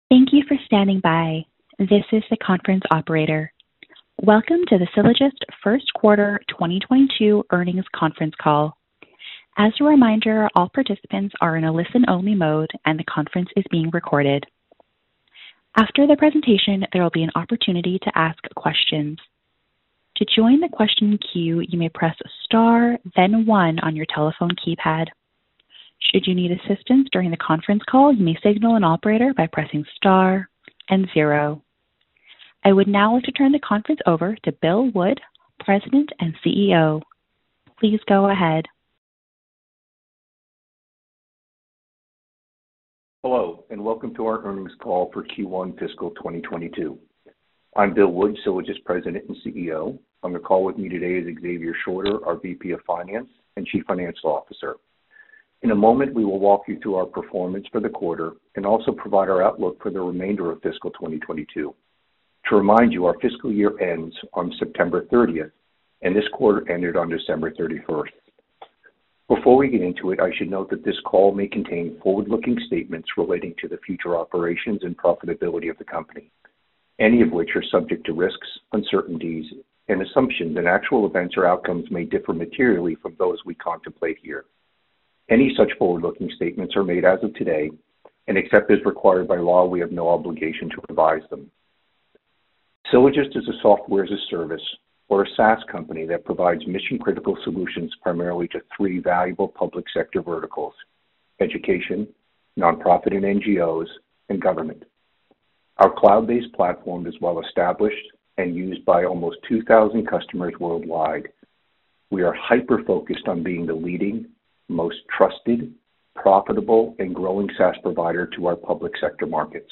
Thank you for standing by. This is the conference operator. Welcome to the Sylogist First Quarter 2022 Earnings Conference Call. As a reminder, all participants are in a listen-only mode, and the conference is being recorded. After the presentation, there will be an opportunity to ask questions. To join the question queue, you may press star, then one on your telephone keypad. Should you need assistance during the conference call, you may signal an operator by pressing star and zero. I would now like to turn the conference over to Bill Wood, President and CEO. Please go ahead. Hello, and welcome to our earnings call for Q1 fiscal 2022. I'm Bill Wood, Sylogist President and CEO. On the call with me today is Xavier Shorter, our VP of Finance and Chief Financial Officer. In a moment, we will walk you through our performance for the quarter and also provide our outlook for the remainder of fiscal 2022. To remind you, our fiscal year ends on September 30th, and this quarter ended on December 31st. Before we get into it, I should note that this call may contain forward-looking statements relating to the future operations and profitability of the company, any of which are subject to risks, uncertainties, and assumptions, and actual events or outcomes may differ materially from those we contemplate here. Any such forward-looking statements are made as of today, and except as required by law, we have no obligation to revise them. Sylogist is a software as a service, or a SaaS company that provides mission-critical solutions primarily to three valuable public sector verticals: education, nonprofit and NGOs, and government. Our cloud-based platform is well established and used by almost 2,000 customers worldwide. We are hyper-focused on being the leading, most trusted, profitable, and growing SaaS provider to our public sector markets.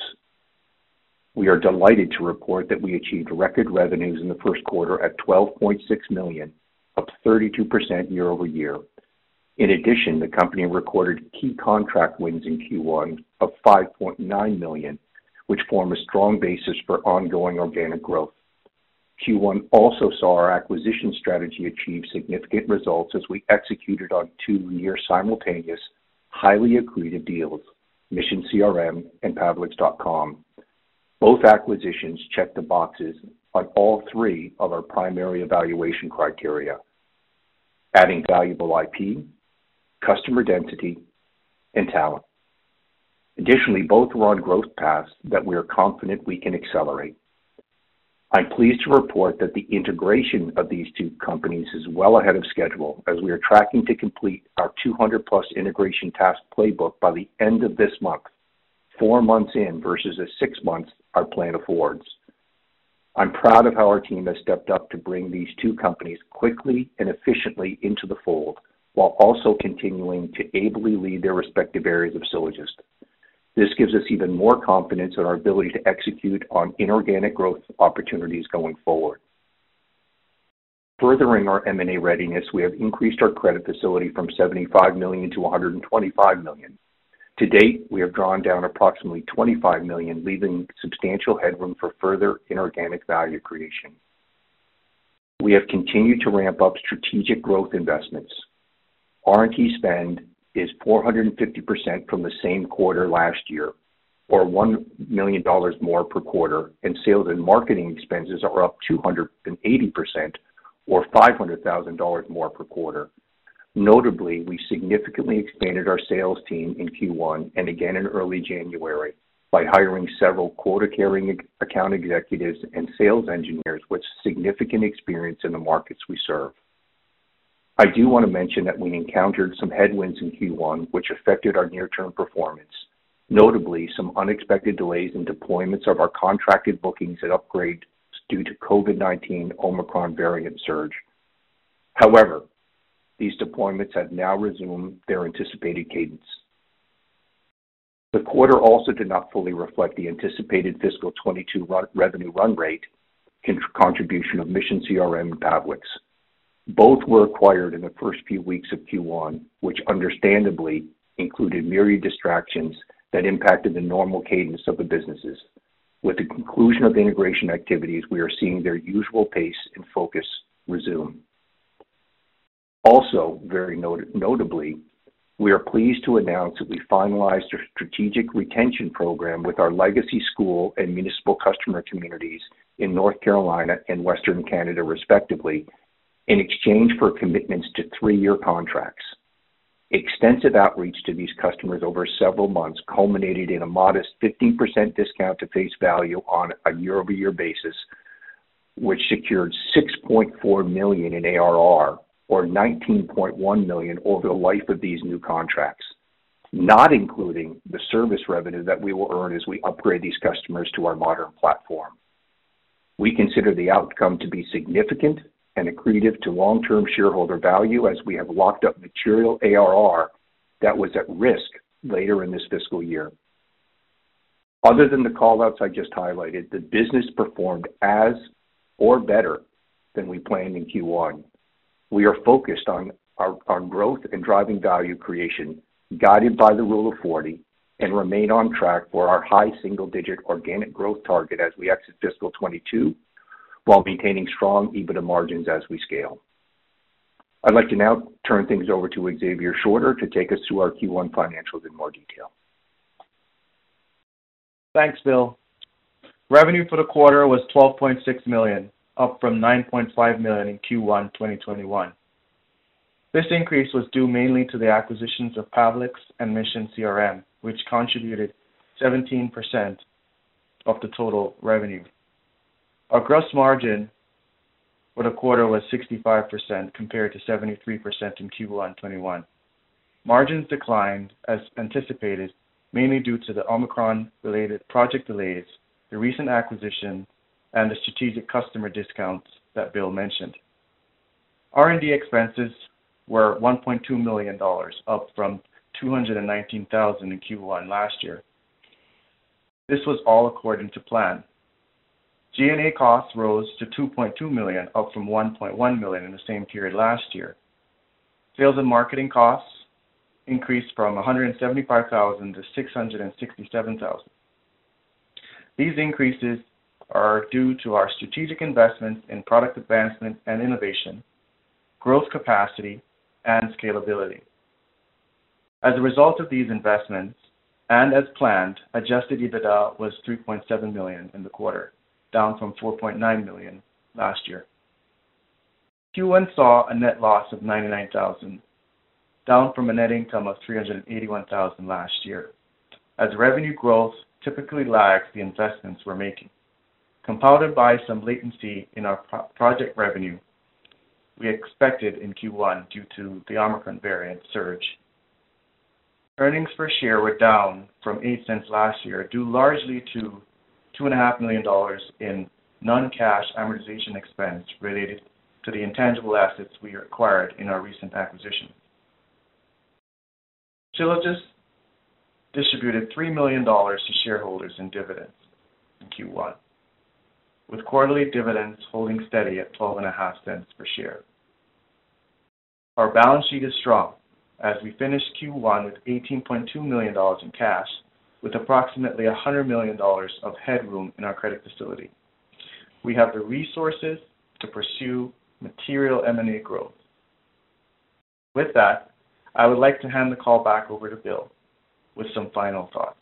We are delighted to report that we achieved record revenues in the first quarter at $12.6 million, up 32% year over year. In addition, the company recorded key contract wins in Q1 of $5.9 million, which form a strong basis for ongoing organic growth. Q1 also saw our acquisition strategy achieve significant results as we executed on two near-simultaneous, highly accretive deals, Mission CRM and Pavliks.com. Both acquisitions checked the boxes on all three of our primary evaluation criteria: adding valuable IP, customer density, and talent. Additionally, both were on growth paths that we are confident we can accelerate. I'm pleased to report that the integration of these two companies is well ahead of schedule, as we are tracking to complete our 200-plus integration task playbook by the end of this month, 4 months in versus the 6 months our plan affords. I'm proud of how our team has stepped up to bring these two companies quickly and efficiently into the fold, while also continuing to ably lead their respective areas of Sylogist. This gives us even more confidence in our ability to execute on inorganic growth opportunities going forward. Furthering our M&A readiness, we have increased our credit facility from $75 million to $125 million. To date, we have drawn down approximately $25 million, leaving substantial headroom for further inorganic value creation. We have continued to ramp up strategic growth investments. R&D spend is 450% from the same quarter last year, or $1 million more per quarter, and sales and marketing expenses are up 280%, or $500,000 more per quarter. Notably, we significantly expanded our sales team in Q1 and again in early January by hiring several quota-carrying account executives and sales engineers with significant experience in the markets we serve. I do want to mention that we encountered some headwinds in Q1 which affected our near-term performance, notably some unexpected delays in deployments of our contracted bookings and upgrades due to COVID-19 Omicron variant surge. However, these deployments have now resumed their anticipated cadence. The quarter also did not fully reflect the anticipated fiscal 22 revenue run rate contribution of Mission CRM and Pavliks. Both were acquired in the first few weeks of Q1, which understandably included myriad distractions that impacted the normal cadence of the businesses. With the conclusion of the integration activities, we are seeing their usual pace and focus resume. Also, very notably, We are pleased to announce that we finalized a strategic retention program with our legacy school and municipal customer communities in North Carolina and Western Canada, respectively, in exchange for commitments to 3-year contracts. Extensive outreach to these customers over several months culminated in a modest 15% discount to face value on a year-over-year basis, which secured $6.4 million in ARR, or $19.1 million over the life of these new contracts, not including the service revenue that we will earn as we upgrade these customers to our modern platform. We consider the outcome to be significant and accretive to long-term shareholder value, as we have locked up material ARR that was at risk later in this fiscal year. Other than the call-outs I just highlighted, the business performed as or better than we planned in Q1. We are focused on growth and driving value creation, guided by the Rule of 40, and remain on track for our high single-digit organic growth target as we exit fiscal 22, while maintaining strong EBITDA margins as we scale. I'd like to now turn things over to Xavier Shorter to take us through our Q1 financials in more detail. Thanks, Bill. Revenue for the quarter was $12.6 million, up from $9.5 million in Q1 2021. This increase was due mainly to the acquisitions of Pavliks and Mission CRM, which contributed 17% of the total revenue. Our gross margin for the quarter was 65% compared to 73% in Q1 21. Margins declined as anticipated, mainly due to the Omicron-related project delays, the recent acquisition, and the strategic customer discounts that Bill mentioned. R&D expenses were $1.2 million, up from $219,000 in Q1 last year. This was all according to plan. G&A costs rose to $2.2 million, up from $1.1 million in the same period last year. Sales and marketing costs increased from $175,000 to $667,000. These increases are due to our strategic investments in product advancement and innovation, growth capacity, and scalability. As a result of these investments, and as planned, adjusted EBITDA was $3.7 million in the quarter, down from $4.9 million last year. Q1 saw a net loss of $99,000, down from a net income of $381,000 last year, as revenue growth typically lags the investments we're making, compounded by some latency in our project revenue we expected in Q1 due to the Omicron variant surge. Earnings per share were down from 8 cents last year, due largely to $2.5 million in non-cash amortization expense related to the intangible assets we acquired in our recent acquisition. Sylogist distributed $3 million to shareholders in dividends in Q1, with quarterly dividends holding steady at 12.5 cents per share. Our balance sheet is strong, as we finished Q1 with $18.2 million in cash, with approximately $100 million of headroom in our credit facility. We have the resources to pursue material M&A growth. With that, I would like to hand the call back over to Bill with some final thoughts.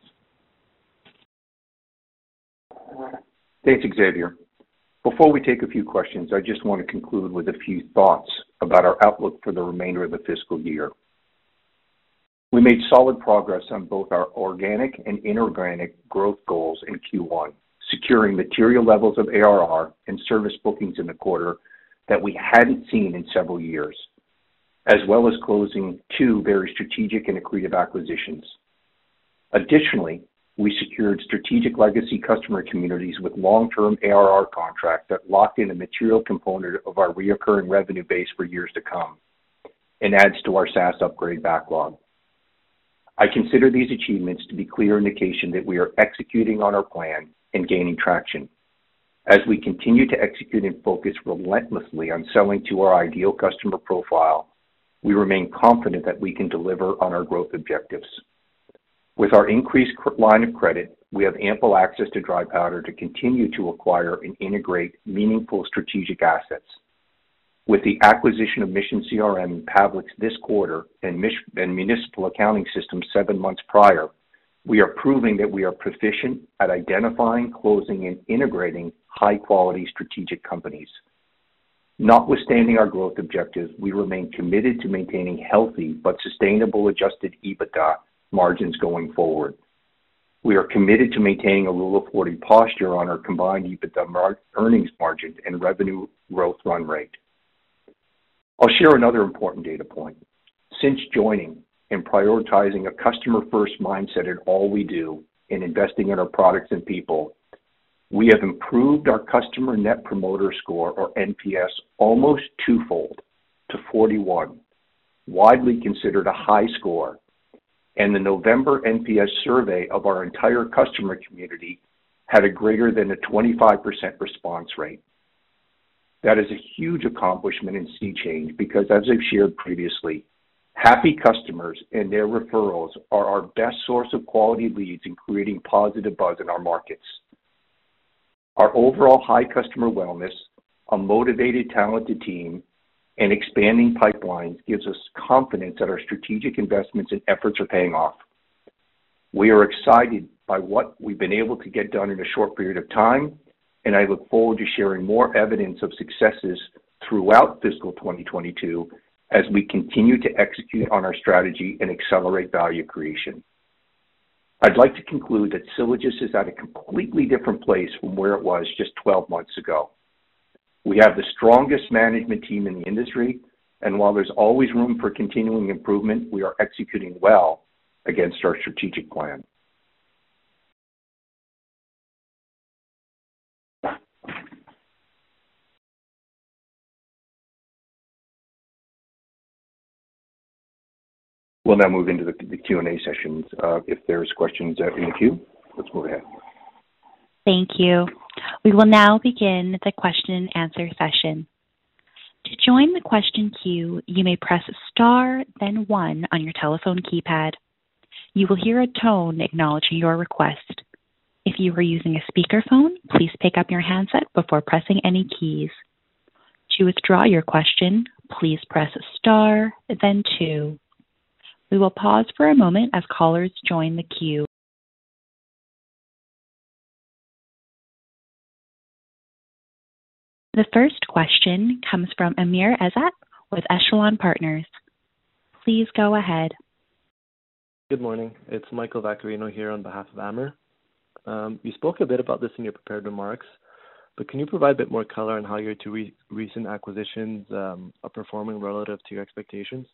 Thanks, Xavier. Before we take a few questions, I just want to conclude with a few thoughts about our outlook for the remainder of the fiscal year. We made solid progress on both our organic and inorganic growth goals in Q1, securing material levels of ARR and service bookings in the quarter that we hadn't seen in several years, as well as closing 2 very strategic and accretive acquisitions. Additionally, we secured strategic legacy customer communities with long-term ARR contracts that locked in a material component of our recurring revenue base for years to come and adds to our SaaS upgrade backlog. I consider these achievements to be clear indication that we are executing on our plan and gaining traction. As we continue to execute and focus relentlessly on selling to our ideal customer profile, we remain confident that we can deliver on our growth objectives. With our increased line of credit, we have ample access to dry powder to continue to acquire and integrate meaningful strategic assets. With the acquisition of Mission CRM and Pavliks this quarter and Municipal Accounting Systems 7 months prior, we are proving that we are proficient at identifying, closing, and integrating high-quality strategic companies. Notwithstanding our growth objectives, we remain committed to maintaining healthy but sustainable adjusted EBITDA margins going forward. We are committed to maintaining a Rule of 40 posture on our combined EBITDA earnings margin and revenue growth run rate. I'll share another important data point. Since joining and prioritizing a customer-first mindset in all we do and investing in our products and people, we have improved our customer net promoter score, or NPS, almost twofold to 41, widely considered a high score, and the November NPS survey of our entire customer community had a greater than a 25% response rate. That is a huge accomplishment and sea change because, as I've shared previously, happy customers and their referrals are our best source of quality leads in creating positive buzz in our markets. Our overall high customer wellness, a motivated, talented team, and expanding pipelines gives us confidence that our strategic investments and efforts are paying off. We are excited by what we've been able to get done in a short period of time, and I look forward to sharing more evidence of successes throughout fiscal 2022 as we continue to execute on our strategy and accelerate value creation. I'd like to conclude that Sylogist is at a completely different place from where it was just 12 months ago. We have the strongest management team in the industry, and while there's always room for continuing improvement, we are executing well against our strategic plan. We'll now move into the Q&A sessions. If there's questions in the queue, let's move ahead. Thank you. We will now begin the question and answer session. To join the question queue, you may press star, then 1 on your telephone keypad. You will hear a tone acknowledging your request. If you are using a speakerphone, please pick up your handset before pressing any keys. To withdraw your question, please press star, then 2. We will pause for a moment as callers join the queue. The first question comes from Amir Azat with Echelon Partners. Please go ahead. Good morning. It's Michael Vaccarino here on behalf of Amir. You spoke a bit about this in your prepared remarks, but can you provide a bit more color on how your two recent acquisitions are performing relative to your expectations?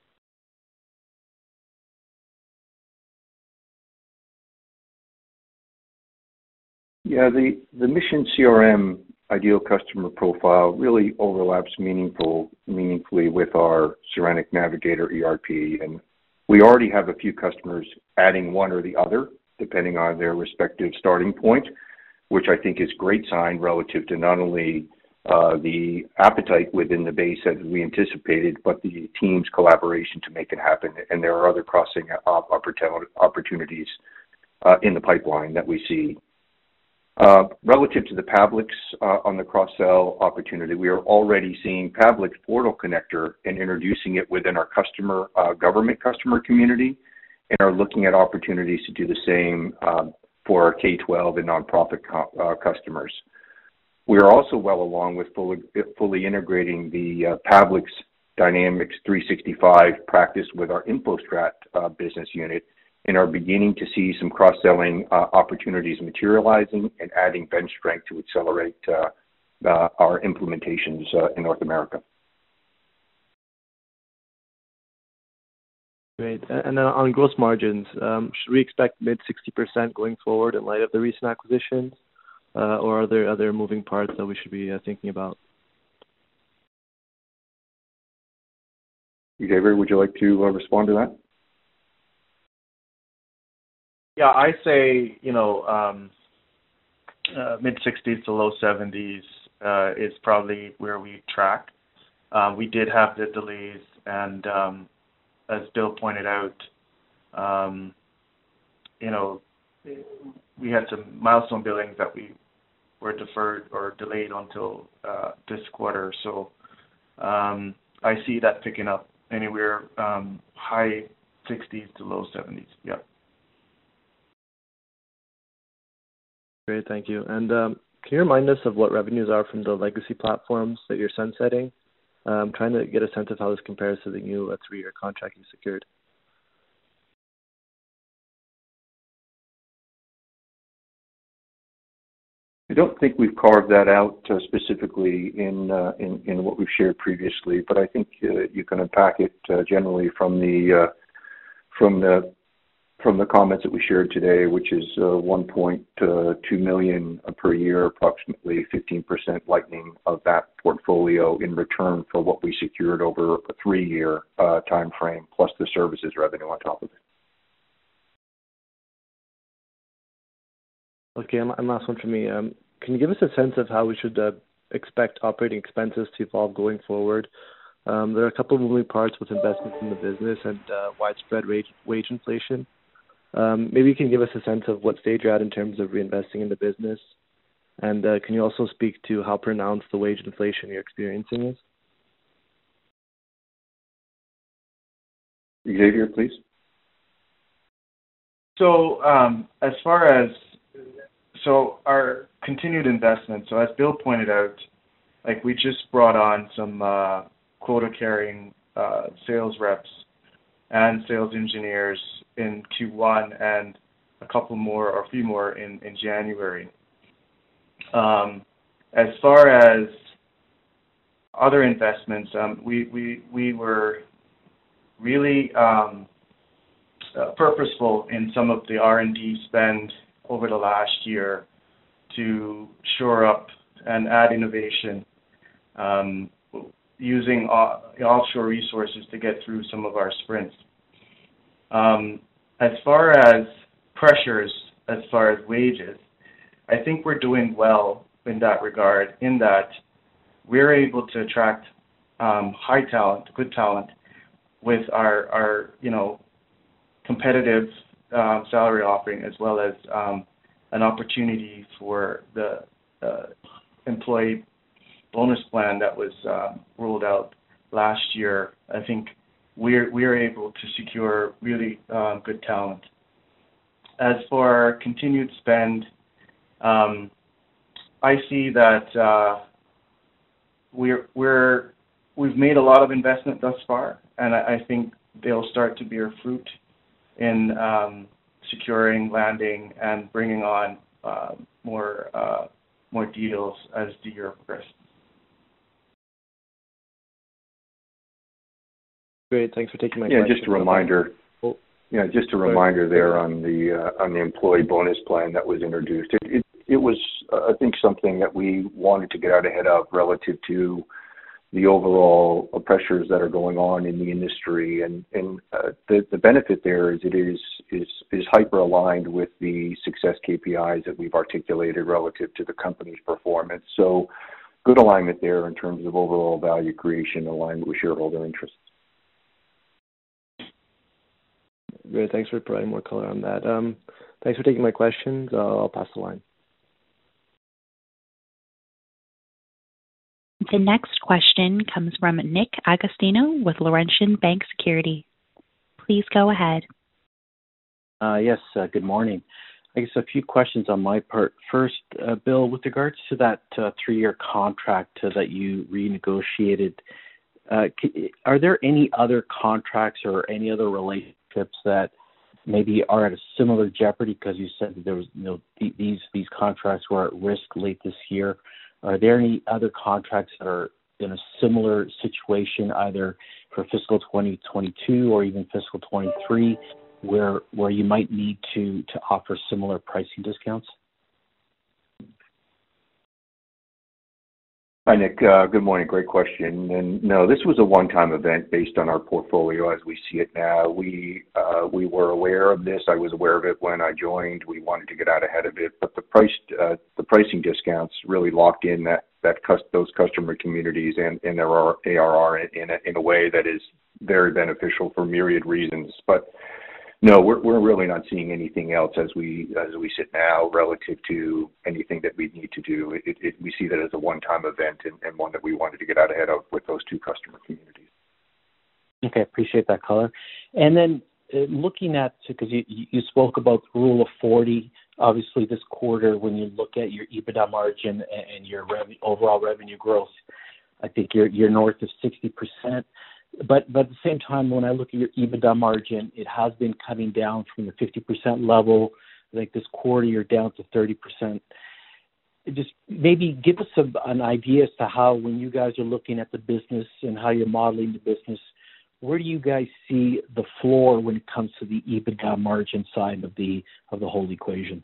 Yeah, the Mission CRM ideal customer profile really overlaps meaningfully with our Serenic Navigator ERP, and we already have a few customers adding one or the other, depending on their respective starting point, which I think is a great sign relative to not only the appetite within the base as we anticipated, but the team's collaboration to make it happen. And there are other crossing opportunities in the pipeline that we see. Relative to the Pavliks on the cross-sell opportunity, we are already seeing Pavliks Portal Connector and introducing it within our government customer community, and are looking at opportunities to do the same for our K-12 and nonprofit customers. We are also well along with fully integrating the Pavliks Dynamics 365 practice with our InfoStrat business unit, and are beginning to see some cross-selling opportunities materializing and adding bench strength to accelerate our implementations in North America. Great. And then on gross margins, should we expect mid-60% going forward in light of the recent acquisitions, or are there other moving parts that we should be thinking about? Xavier, would you like to respond to that? Yeah, I say, mid-60s to low 70s is probably where we track. We did have the delays, and as Bill pointed out, we had some milestone billings that we were deferred or delayed until this quarter. So I see that picking up anywhere high 60s to low 70s. Yeah. Great, thank you. And can you remind us of what revenues are from the legacy platforms that you're sunsetting? I'm trying to get a sense of how this compares to the new 3-year contract you secured. I don't think we've carved that out specifically in what we've shared previously, but I think you can unpack it generally from the comments that we shared today, which is 1.2 million per year, approximately 15% lightening of that portfolio in return for what we secured over a 3-year time frame, plus the services revenue on top of it. Okay, and last one for me. Can you give us a sense of how we should expect operating expenses to evolve going forward? There are a couple of moving parts with investments in the business and widespread wage inflation. Maybe you can give us a sense of what stage you're at in terms of reinvesting in the business. And can you also speak to how pronounced the wage inflation you're experiencing is? Xavier, please. So as far as our continued investment, so as Bill pointed out, like we just brought on some quota-carrying sales reps and sales engineers in Q1 and a few more in January. As far as other investments, we were really purposeful in some of the R&D spend over the last year to shore up and add innovation, using offshore resources to get through some of our sprints. As far as pressures, as far as wages, I think we're doing well in that regard, in that we're able to attract high talent, good talent, with our competitive salary offering, as well as an opportunity for the employee bonus plan that was rolled out last year. I think we're able to secure really good talent. As for continued spend, I see that we've made a lot of investment thus far, and I think they'll start to bear fruit in securing, landing, and bringing on more deals as the year progresses. Great, thanks for taking my question. Just a reminder. Just a reminder there on the employee bonus plan that was introduced. It was, I think, something that we wanted to get out ahead of relative to the overall pressures that are going on in the industry, and the benefit there is it is hyper aligned with the success KPIs that we've articulated relative to the company's performance. So, good alignment there in terms of overall value creation, aligned with shareholder interests. Great, thanks for providing more color on that. Thanks for taking my questions. I'll pass the line. The next question comes from Nick Agostino with Laurentian Bank Securities. Please go ahead. Yes, good morning. I guess a few questions on my part. First, Bill, with regards to that 3-year contract that you renegotiated, are there any other contracts or any other relationships that maybe are at a similar jeopardy? Because you said that there was, these contracts were at risk late this year. Are there any other contracts that are in a similar situation, either for fiscal 2022 or even fiscal 23, where you might need to offer similar pricing discounts? Hi, Nick. Good morning. Great question. And no, this was a one-time event based on our portfolio as we see it now. We were aware of this. I was aware of it when I joined. We wanted to get out ahead of it, but the pricing discounts really locked in those customer communities and their ARR in a way that is very beneficial for myriad reasons. But No, we're really not seeing anything else as we sit now relative to anything that we need to do. We see that as a one-time event and one that we wanted to get out ahead of with those two customer communities. Okay, appreciate that color. And then looking at, because you spoke about the Rule of 40, obviously this quarter when you look at your EBITDA margin and your overall revenue growth, I think you're north of 60%. But at the same time, when I look at your EBITDA margin, it has been coming down from the 50% level. I think this quarter you're down to 30%. Just maybe give us an idea as to how, when you guys are looking at the business and how you're modeling the business, where do you guys see the floor when it comes to the EBITDA margin side of the whole equation?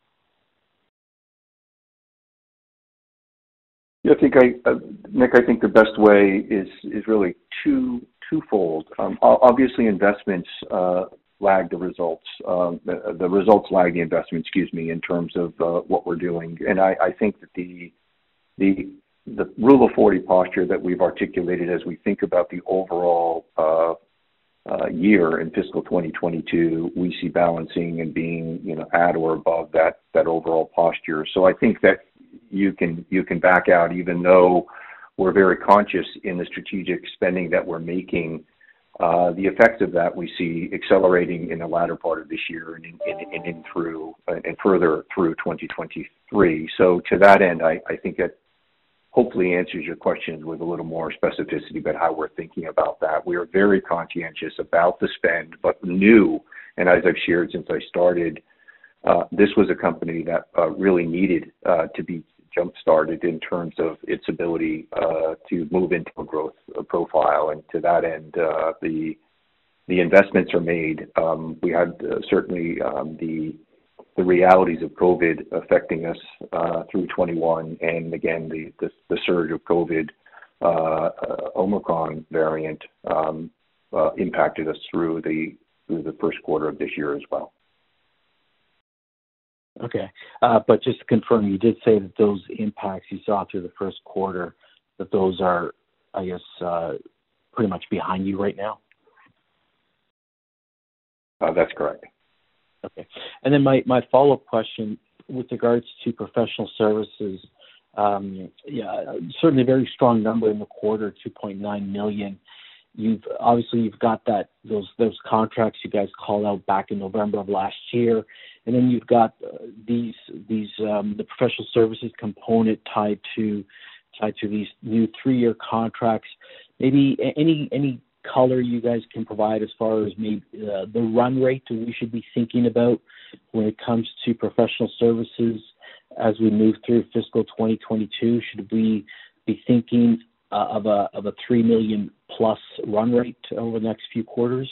Yeah, Nick, I think the best way is really twofold. Obviously, investments lag the results. The results lag the investment, in terms of what we're doing. And I think that the Rule of 40 posture that we've articulated as we think about the overall year in fiscal 2022, we see balancing and being at or above that overall posture. So I think that you can back out, even though we're very conscious in the strategic spending that we're making. The effects of that we see accelerating in the latter part of this year and further through 2023. So to that end, I think that hopefully answers your questions with a little more specificity about how we're thinking about that. We are very conscientious about the spend, but knew, and as I've shared since I started, this was a company that really needed to be jump-started in terms of its ability to move into a growth profile. And to that end, the investments are made. We had certainly the realities of COVID affecting us through 21, and again the surge of COVID, Omicron variant impacted us through the first quarter of this year as well. Okay, but just to confirm, you did say that those impacts you saw through the first quarter, that those are, I guess, pretty much behind you right now? That's correct. Okay. And then my follow-up question with regards to professional services, certainly a very strong number in the quarter, 2.9 million. You've got those contracts you guys called out back in November of last year, and then you've got the professional services component tied to these new 3-year contracts. Maybe any color you guys can provide as far as maybe the run rate that we should be thinking about when it comes to professional services as we move through fiscal 2022? Should we be thinking of a 3 million plus run rate over the next few quarters?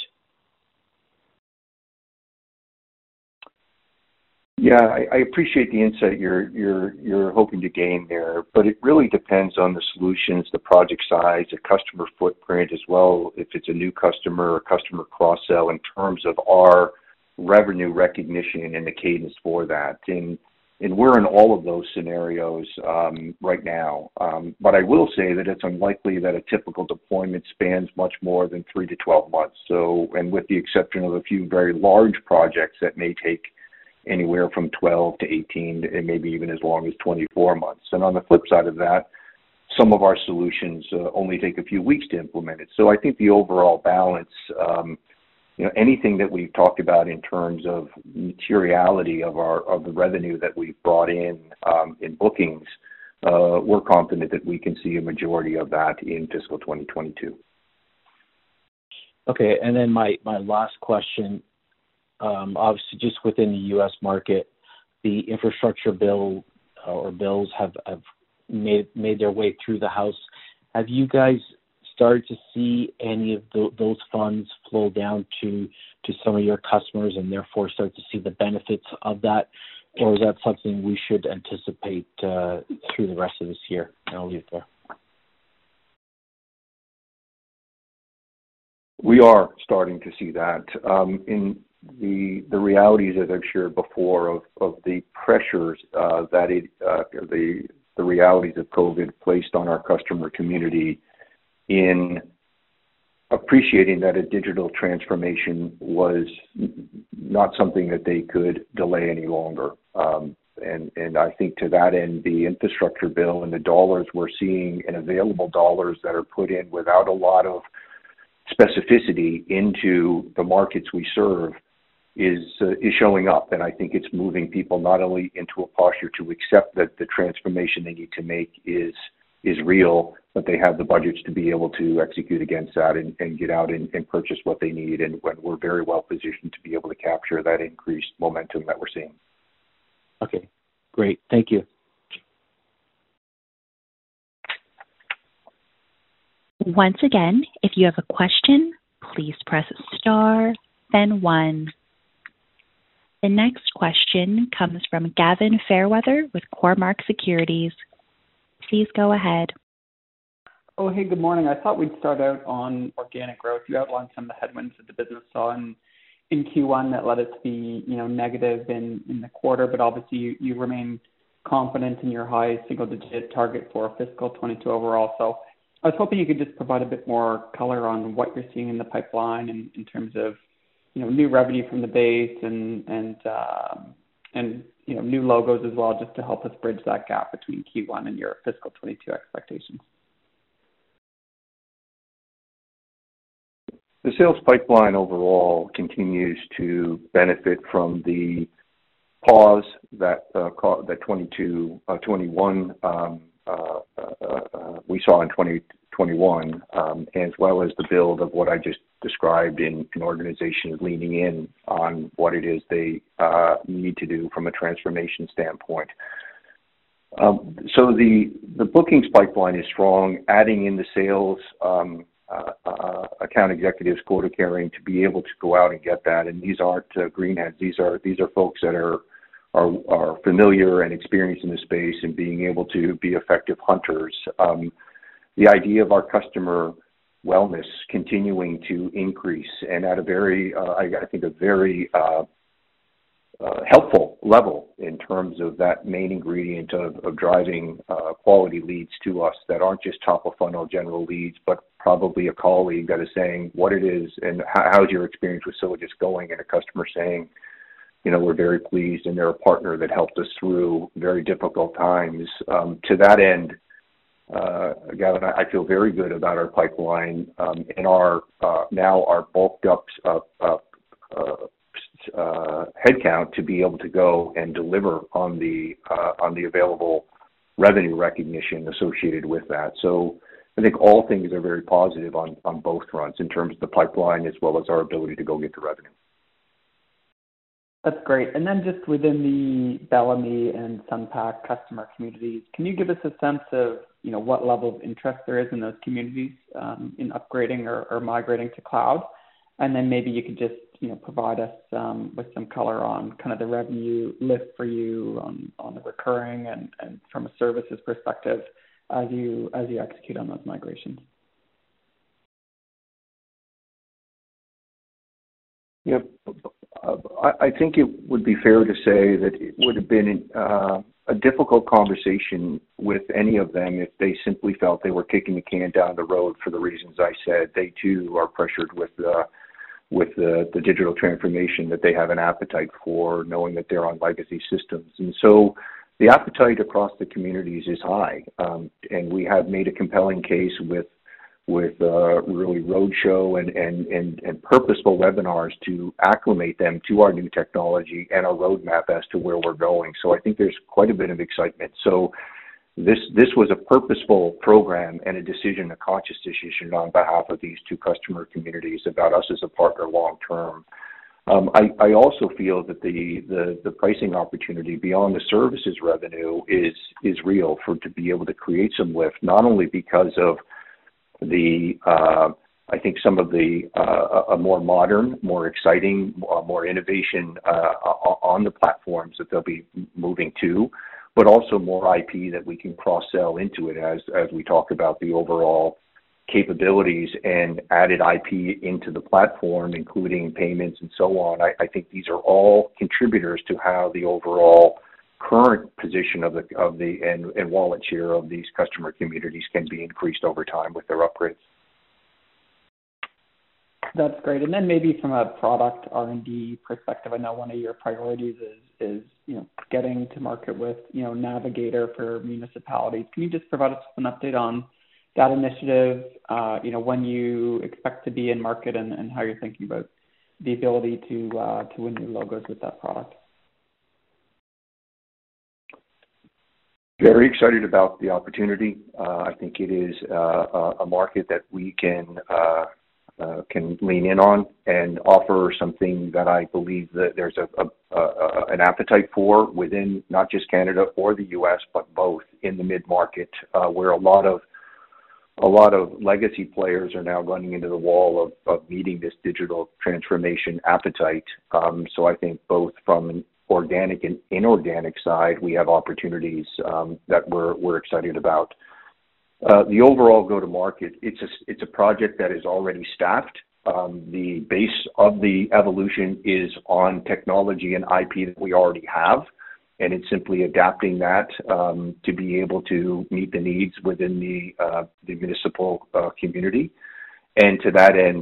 Yeah, I appreciate the insight you're hoping to gain there, but it really depends on the solutions, the project size, the customer footprint as well, if it's a new customer or customer cross-sell in terms of our revenue recognition and the cadence for that. And we're in all of those scenarios right now. But I will say that it's unlikely that a typical deployment spans much more than 3 to 12 months. So, and with the exception of a few very large projects that may take anywhere from 12 to 18 and maybe even as long as 24 months. And on the flip side of that, some of our solutions only take a few weeks to implement it. So I think the overall balance, anything that we've talked about in terms of materiality of the revenue that we've brought in bookings, we're confident that we can see a majority of that in fiscal 2022. Okay, and then my last question. Obviously, just within the U.S. market, the infrastructure bill or bills have made their way through the House. Have you guys started to see any of those funds flow down to some of your customers and therefore start to see the benefits of that? Or is that something we should anticipate through the rest of this year? And I'll leave it there. We are starting to see that. In the realities, as I've shared before, of the pressures the realities of COVID placed on our customer community in appreciating that a digital transformation was not something that they could delay any longer. And I think to that end, the infrastructure bill and the dollars we're seeing and available dollars that are put in without a lot of specificity into the markets we serve is showing up. And I think it's moving people not only into a posture to accept that the transformation they need to make is real, but they have the budgets to be able to execute against that and get out and purchase what they need. And we're very well positioned to be able to capture that increased momentum that we're seeing. Okay, great. Thank you. Once again, if you have a question, please press star, then 1. The next question comes from Gavin Fairweather with Cormark Securities. Please go ahead. Oh, hey, good morning. I thought we'd start out on organic growth. You outlined some of the headwinds that the business saw in Q1 that led it to be, negative in the quarter, but obviously you remain confident in your high single-digit target for fiscal 22 overall. So I was hoping you could just provide a bit more color on what you're seeing in the pipeline in terms of, new revenue from the base and new logos as well, just to help us bridge that gap between Q1 and your fiscal 22 expectations. The sales pipeline overall continues to benefit from the pause that 21 we saw in 2021, as well as the build of what I just described in an organization leaning in on what it is they need to do from a transformation standpoint. So the bookings pipeline is strong, adding in the sales account executives, quota carrying to be able to go out and get that. And these aren't greenheads. These are folks that are familiar and experienced in the space and being able to be effective hunters. The idea of our customer wellness continuing to increase and at a very, I think a very helpful level in terms of that main ingredient of driving quality leads to us that aren't just top of funnel general leads, but probably a colleague that is saying what it is and how's your experience with Sylogist going, and a customer saying, we're very pleased and they're a partner that helped us through very difficult times. To that end, Gavin, I feel very good about our pipeline and our now our bulked up headcount to be able to go and deliver on the available revenue recognition associated with that. So I think all things are very positive on both fronts in terms of the pipeline as well as our ability to go get the revenue. That's great. And then just within the Bellamy and Sunpac customer communities, can you give us a sense of, what level of interest there is in those communities in upgrading or migrating to cloud? And then maybe you could just, provide us with some color on kind of the revenue lift for you on the recurring and from a services perspective as you execute on those migrations. Yep. I think it would be fair to say that it would have been a difficult conversation with any of them if they simply felt they were kicking the can down the road for the reasons I said. They too are pressured with the digital transformation that they have an appetite for, knowing that they're on legacy systems. And so the appetite across the communities is high. And we have made a compelling case with really roadshow and purposeful webinars to acclimate them to our new technology and our roadmap as to where we're going. So I think there's quite a bit of excitement. So this was a purposeful program and a conscious decision on behalf of these two customer communities about us as a partner long term. I also feel that the pricing opportunity beyond the services revenue is real to be able to create some lift, not only because of I think some of the a more modern, more exciting, more innovation on the platforms that they'll be moving to, but also more IP that we can cross-sell into it as we talk about the overall capabilities and added IP into the platform, including payments and so on. I think these are all contributors to how the overall current position of the wallet share of these customer communities can be increased over time with their upgrades. That's great. And then maybe from a product R&D perspective, I know one of your priorities is getting to market with, Navigator for municipalities. Can you just provide us with an update on that initiative, when you expect to be in market and how you're thinking about the ability to win new logos with that product? Very excited about the opportunity. I think it is a market that we can lean in on and offer something that I believe that there's an appetite for within not just Canada or the U.S., but both in the mid-market, where a lot of legacy players are now running into the wall of meeting this digital transformation appetite. So I think both from an organic and inorganic side, we have opportunities that we're excited about. The overall go-to-market, it's a project that is already staffed. The base of the evolution is on technology and IP that we already have, and it's simply adapting that to be able to meet the needs within the municipal community. And to that end,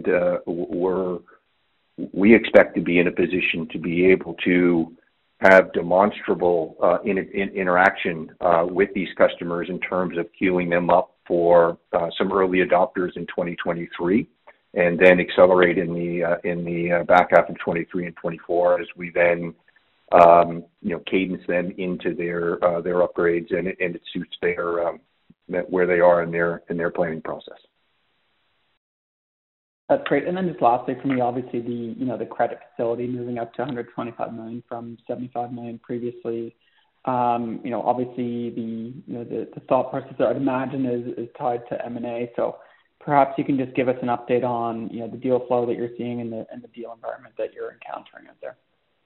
we expect to be in a position to be able to have demonstrable interaction with these customers in terms of queuing them up for some early adopters in 2023, and then accelerate in the back half of 23 and 24 as we then cadence them into their upgrades, and it suits their where they are in their planning process. That's great. And then just lastly for me, obviously the credit facility moving up to $125 million from $75 million previously. Obviously the thought process I'd imagine is tied to M&A. So perhaps you can just give us an update on the deal flow that you're seeing and the deal environment that you're encountering out there.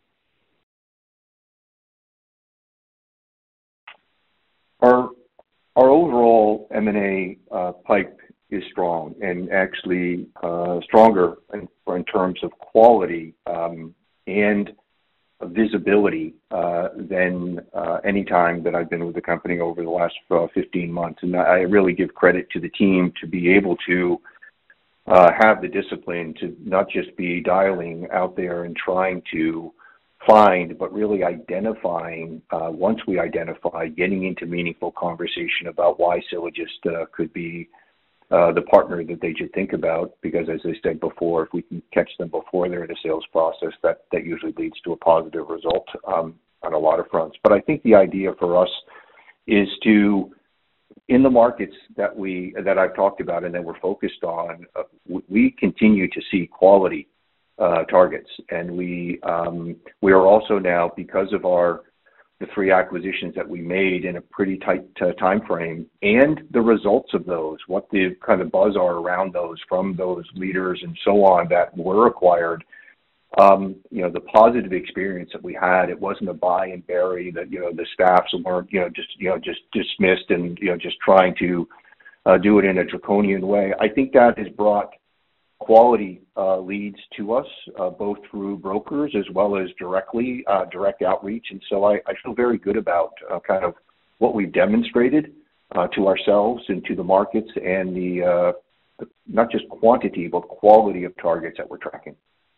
Our overall M&A pipe is strong, and actually stronger in terms of quality and visibility than any time that I've been with the company over the last 15 months. And I really give credit to the team to be able to have the discipline to not just be dialing out there and trying to find, but really identifying, once we identify, getting into meaningful conversation about why Sylogist could be the partner that they should think about, because as I said before, if we can catch them before they're in a sales process, that usually leads to a positive result on a lot of fronts. But I think the idea for us is to, in the markets that I've talked about and that we're focused on, we continue to see quality targets, and we are also now, because of the 3 acquisitions that we made in a pretty tight time frame, and the results of those, what the kind of buzz are around those from those leaders and so on that were acquired. The positive experience that we had, it wasn't a buy and bury, that the staffs weren't just dismissed and just trying to do it in a draconian way. I think that has brought quality leads to us, both through brokers as well as direct outreach. And so I feel very good about kind of what we've demonstrated to ourselves and to the markets, and the not just quantity, but quality of targets that we're tracking.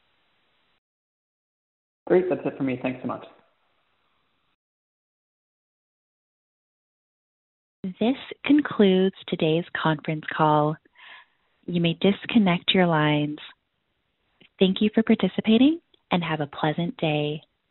Great. That's it for me. Thanks so much. This concludes today's conference call. You may disconnect your lines. Thank you for participating and have a pleasant day.